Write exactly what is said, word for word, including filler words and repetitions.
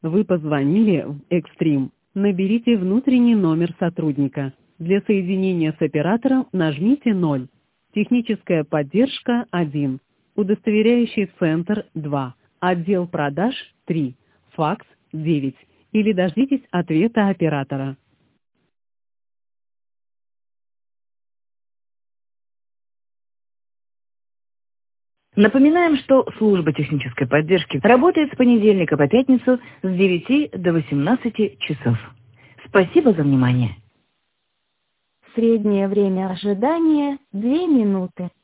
Вы позвонили в Экстрим. Наберите внутренний номер сотрудника. Для соединения с оператором нажмите ноль. Техническая поддержка один. Удостоверяющий центр два. Отдел продаж три. Факс девять. Или дождитесь ответа оператора. Напоминаем, что служба технической поддержки работает с понедельника по пятницу с девяти до восемнадцати часов. Спасибо за внимание. Среднее время ожидания – две минуты.